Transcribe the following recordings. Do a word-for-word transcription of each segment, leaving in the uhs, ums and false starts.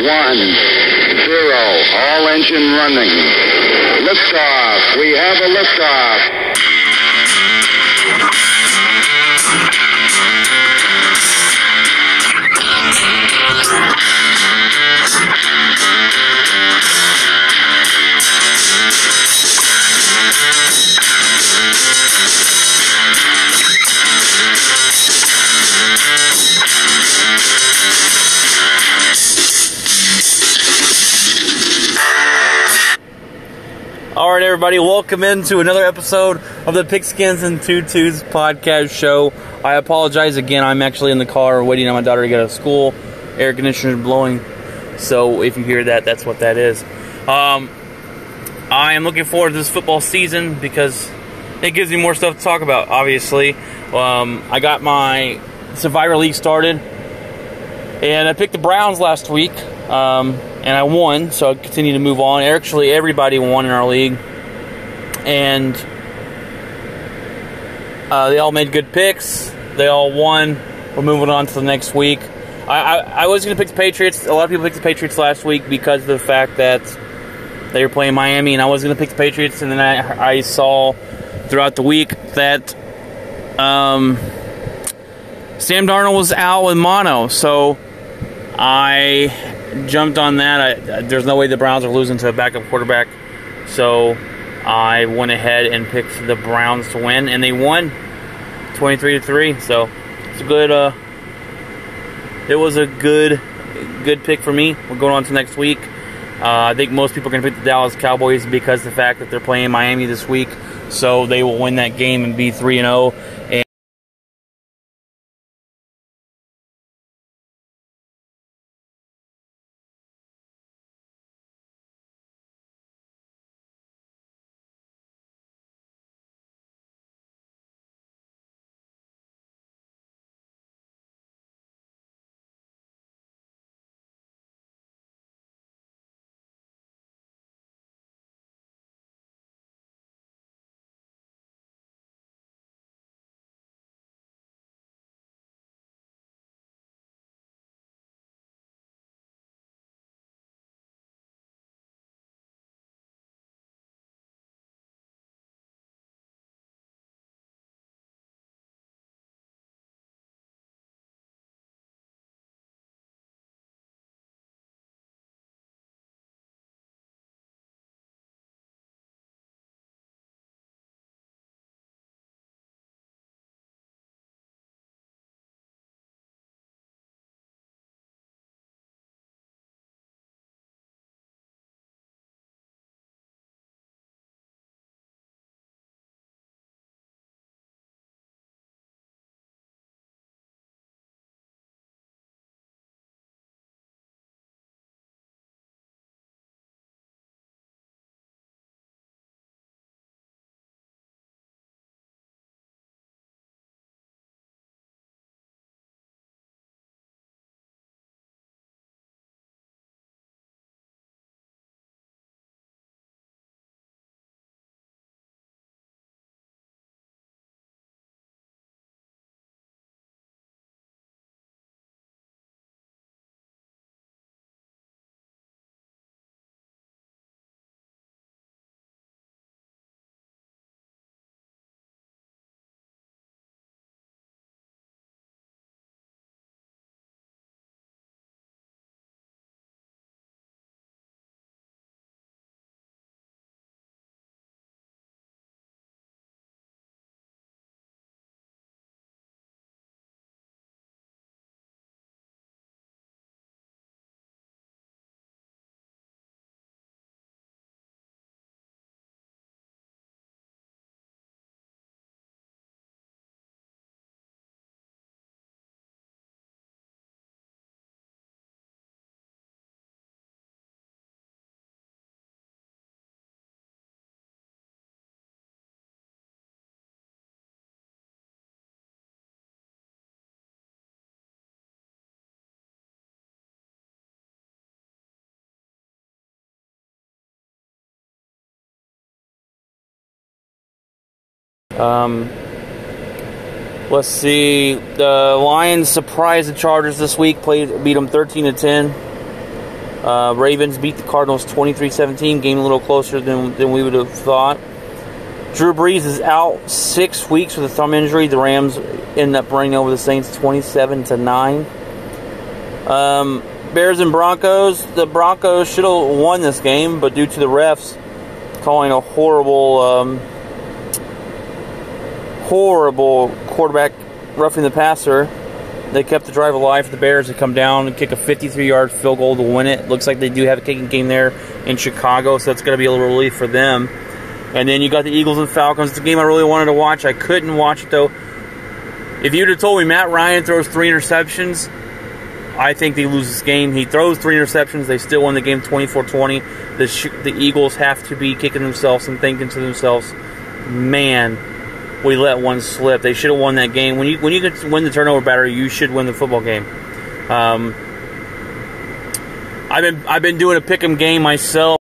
one, zero. All engine running. Liftoff. We have a liftoff. Alright everybody, welcome into another episode of the Pigskins and Tutus podcast show. I apologize again, I'm actually in the car waiting on my daughter to get out of school. Air conditioner is blowing, so if you hear that, that's what that is. Um, I am looking forward to this football season because it gives me more stuff to talk about, obviously. Um, I got my Survivor League started, and I picked the Browns last week. Um, and I won, so I continue to move on. Actually, everybody won in our league, and uh, they all made good picks. They all won. We're moving on to the next week. I, I, I was going to pick the Patriots. A lot of people picked the Patriots last week because of the fact that they were playing Miami, and I was going to pick the Patriots, and then I, I saw throughout the week that um, Sam Darnold was out with mono, so I jumped on that. I, there's no way the Browns are losing to a backup quarterback, so I went ahead and picked the Browns to win, and they won twenty-three to three. So it's a good. Uh, it was a good, good pick for me. We're going on to next week. Uh, I think most people are going to pick the Dallas Cowboys because of the fact that they're playing Miami this week, so they will win that game and be three and zero. And Um, let's see. The Lions surprised the Chargers this week. Played, beat them thirteen to ten. Uh, Ravens beat the Cardinals twenty-three seventeen, game a little closer than, than we would have thought. Drew Brees is out six weeks with a thumb injury. The Rams end up running over the Saints twenty-seven to nine. Um, Bears and Broncos. The Broncos should have won this game, but due to the refs calling a horrible, um, horrible quarterback roughing the passer, they kept the drive alive for the Bears to come down and kick a fifty-three-yard field goal to win it. Looks like they do have a kicking game there in Chicago, so that's going to be a little relief for them. And then you got the Eagles and Falcons. It's a game I really wanted to watch. I couldn't watch it, though. If you'd have told me Matt Ryan throws three interceptions, I think they lose this game. He throws three interceptions. They still win the game twenty-four twenty. The, the Eagles have to be kicking themselves and thinking to themselves, man, we let one slip. They should have won that game. When you when you can win the turnover battle, you should win the football game. Um, I've been I've been doing a pick'em game myself.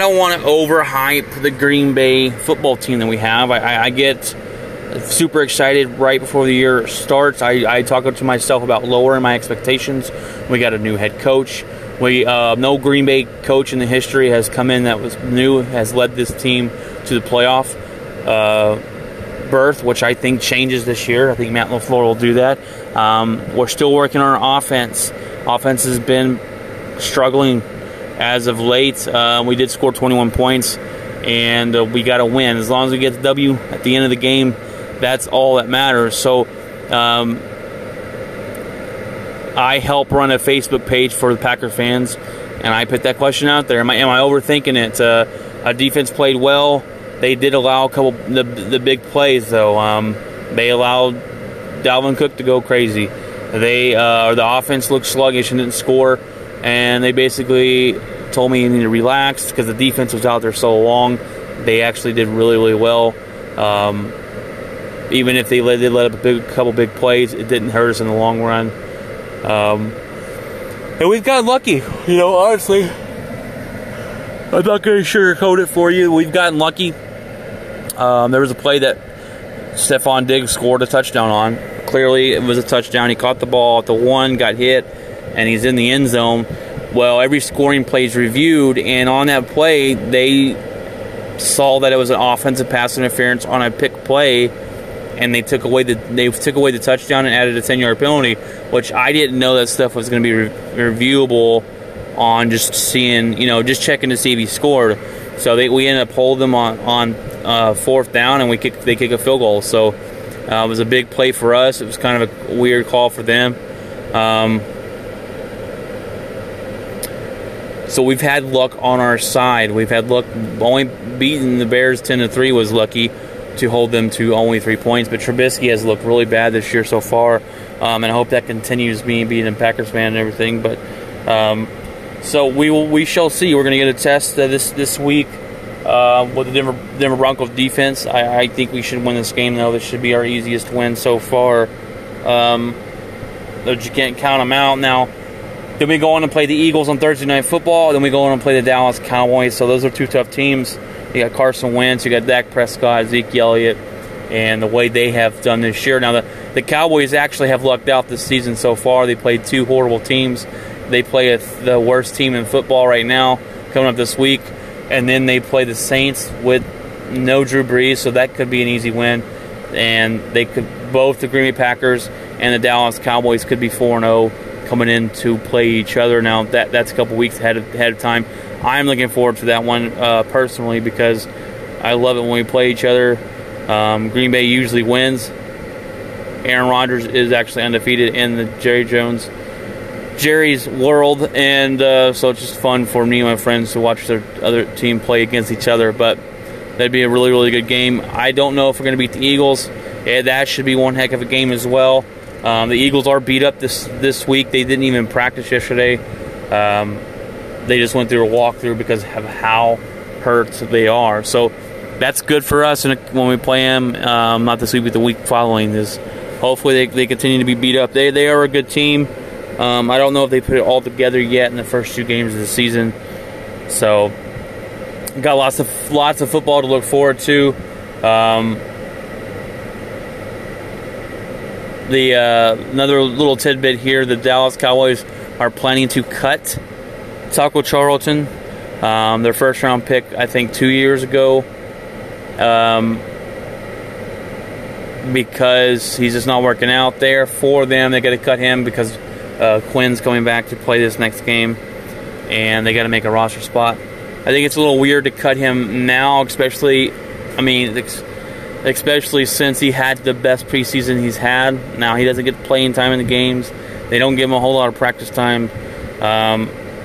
don't want to overhype the Green Bay football team that we have. I, I, I get super excited right before the year starts. I, I talk to myself about lowering my expectations. We got a new head coach. We uh, no Green Bay coach in the history has come in that was new, has led this team to the playoff uh, berth, which I think changes this year. I think Matt LaFleur will do that. Um, we're still working on our offense. Offense has been struggling as of late. Uh, we did score twenty-one points, and uh, we got to win. As long as we get the W at the end of the game, that's all that matters. So um, I help run a Facebook page for the Packer fans, and I put that question out there. Am I, am I overthinking it? Uh, our defense played well. They did allow a couple the the big plays, though. Um, they allowed Dalvin Cook to go crazy. They uh, the offense looked sluggish and didn't score, and they basically told me you need to relax because the defense was out there so long. They actually did really, really well. Um, even if they let, they let up a big, couple big plays, it didn't hurt us in the long run. Um, and we've gotten lucky, you know, honestly. I'm not going to sugarcoat it for you. We've gotten lucky. Um, there was a play that Stephon Diggs scored a touchdown on. Clearly, it was a touchdown. He caught the ball at the one, got hit, and he's in the end zone. Well, every scoring play is reviewed, and on that play, they saw that it was an offensive pass interference on a pick play, and they took away the they took away the touchdown and added a ten-yard penalty, which I didn't know that stuff was going to be re- reviewable on just seeing, you know, just checking to see if he scored. So they, we ended up holding them on on uh, fourth down, and we kick, they kick a field goal. So uh, it was a big play for us. It was kind of a weird call for them. Um, so we've had luck on our side. We've had luck. Only beating the Bears ten to three was lucky to hold them to only three points. But Trubisky has looked really bad this year so far, um, and I hope that continues. Me being a Packers fan and everything, but. Um, So we will, we shall see. We're going to get a test uh, this this week uh, with the Denver Denver Broncos defense. I, I think we should win this game, though. This should be our easiest win so far. Um, but you can't count them out. Now, then we go on and play the Eagles on Thursday Night Football. Then we go on and play the Dallas Cowboys. So those are two tough teams. You got Carson Wentz, you got Dak Prescott, Zeke Elliott, and the way they have done this year. Now, the, the Cowboys actually have lucked out this season so far. They played two horrible teams. They play a, the worst team in football right now coming up this week. And then they play the Saints with no Drew Brees, so that could be an easy win. And they could both the Green Bay Packers and the Dallas Cowboys could be four and oh coming in to play each other. Now, that that's a couple weeks ahead of, ahead of time. I'm looking forward to that one uh, personally because I love it when we play each other. Um, Green Bay usually wins. Aaron Rodgers is actually undefeated in the Jerry Jones Jerry's world, and uh, so it's just fun for me and my friends to watch their other team play against each other. But that'd be a really, really good game. I don't know if we're going to beat the Eagles. Yeah, that should be one heck of a game as well. Um, the Eagles are beat up this this week. They didn't even practice yesterday. Um, they just went through a walkthrough because of how hurt they are. So that's good for us when we play them. Um, not this week, but the week following. Is hopefully they, they continue to be beat up. They they are a good team. Um, I don't know if they put it all together yet in the first two games of the season. So, got lots of lots of football to look forward to. Um, the uh, another little tidbit here: the Dallas Cowboys are planning to cut Taco Charlton, um, their first round pick, I think two years ago, um, because he's just not working out there for them. They got to cut him because. Uh, Quinn's coming back to play this next game, and they got to make a roster spot. I think it's a little weird to cut him now, especially, I mean, especially since he had the best preseason he's had. Now he doesn't get playing time in the games. They don't give him a whole lot of practice time. Um,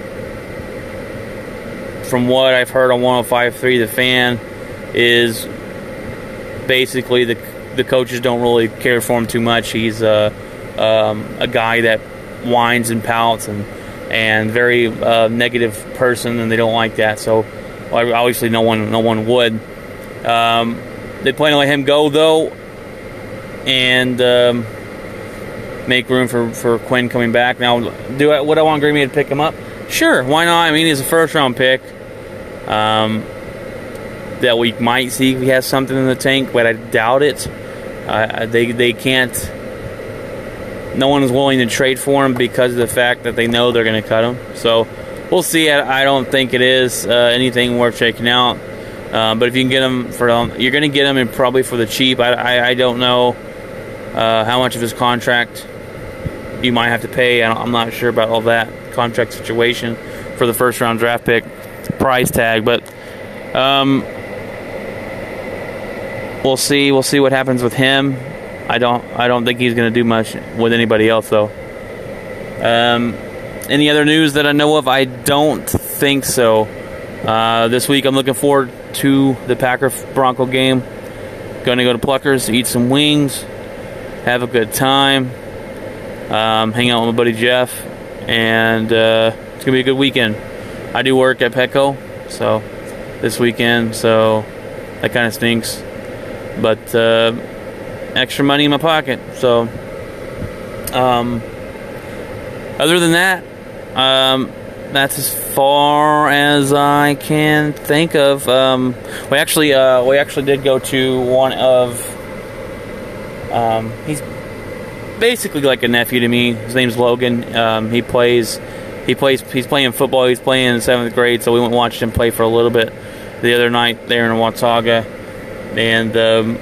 from what I've heard on one oh five point three, The Fan, is basically the the coaches don't really care for him too much. He's uh, um, a guy that whines and pouts and and very uh, negative person, and they don't like that. So obviously, no one no one would. Um, they plan to let him go though, and um, make room for, for Quinn coming back. Now, do I, would I want Green Bay to pick him up? Sure, why not? I mean, he's a first round pick. um, that we might see if he has something in the tank, but I doubt it. Uh, they they can't. No one is willing to trade for him because of the fact that they know they're going to cut him. So we'll see. I, I don't think it is uh, anything worth checking out. Uh, but if you can get him for, um, you're going to get him and probably for the cheap. I I, I don't know uh, how much of his contract you might have to pay. I don't, I'm not sure about all that contract situation for the first round draft pick price tag, but um, we'll see. We'll see what happens with him. I don't. I don't think he's going to do much with anybody else, though. Um, any other news that I know of? I don't think so. Uh, this week, I'm looking forward to the Packer-Bronco game. Going to go to Pluckers, eat some wings, have a good time, um, hang out with my buddy Jeff, and uh, it's going to be a good weekend. I do work at Petco, so this weekend, so that kind of stinks. But uh, extra money in my pocket. So, um, other than that, um, that's as far as I can think of. Um, we actually, uh, we actually did go to one of. Um, he's basically like a nephew to me. His name's Logan. Um, he plays. He plays. He's playing football. He's playing in seventh grade. So we went and watched him play for a little bit the other night there in Watauga, and um,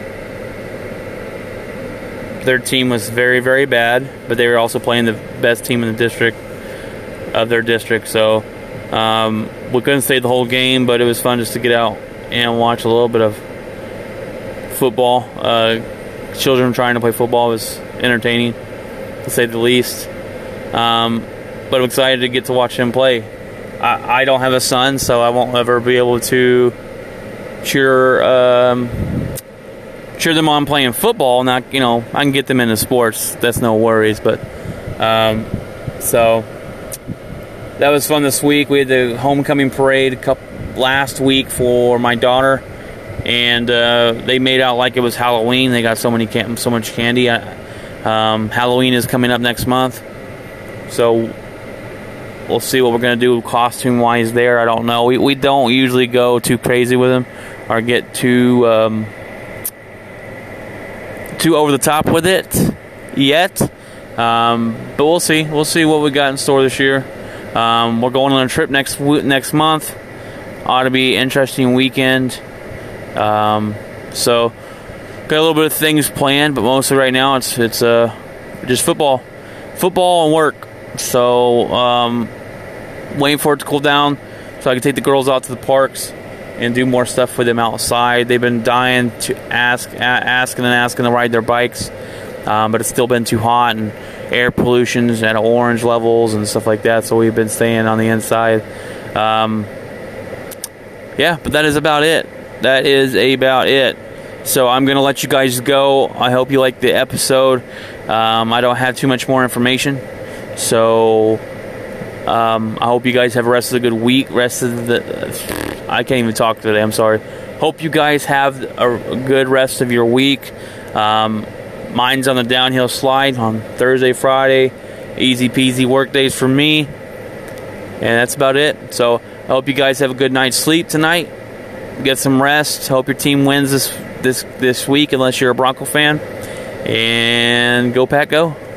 their team was very, very bad. But they were also playing the best team in the district of their district. So um, we couldn't stay the whole game, but it was fun just to get out and watch a little bit of football. Uh, children trying to play football was entertaining, to say the least. Um, but I'm excited to get to watch him play. I, I don't have a son, so I won't ever be able to cheer um, cheer them on playing football. Not, you know, I can get them into sports. That's no worries. But um, so that was fun this week. We had the homecoming parade couple, last week for my daughter, and uh, they made out like it was Halloween. They got so many can- so much candy. Um, Halloween is coming up next month, so we'll see what we're going to do costume-wise there. I don't know. We we don't usually go too crazy with them or get too um, too over the top with it yet. Um, but we'll see. We'll see what we got in store this year. Um, we're going on a trip next next month. Ought to be an interesting weekend. Um, so got a little bit of things planned, but mostly right now it's it's uh, just football, football and work. So um, waiting for it to cool down so I can take the girls out to the parks and do more stuff with them outside. They've been dying to ask, asking and asking to ride their bikes, um, but it's still been too hot and air pollution's at orange levels and stuff like that. So we've been staying on the inside. Um, yeah, but that is about it. That is about it. So I'm going to let you guys go. I hope you liked the episode. Um, I don't have too much more information. So um, I hope you guys have the rest of the good week. Rest of the... I can't even talk today. I'm sorry. Hope you guys have a good rest of your week. Um, mine's on the downhill slide on Thursday, Friday. Easy peasy work days for me. And that's about it. So I hope you guys have a good night's sleep tonight. Get some rest. Hope your team wins this this this week, unless you're a Bronco fan. And go Pack, go.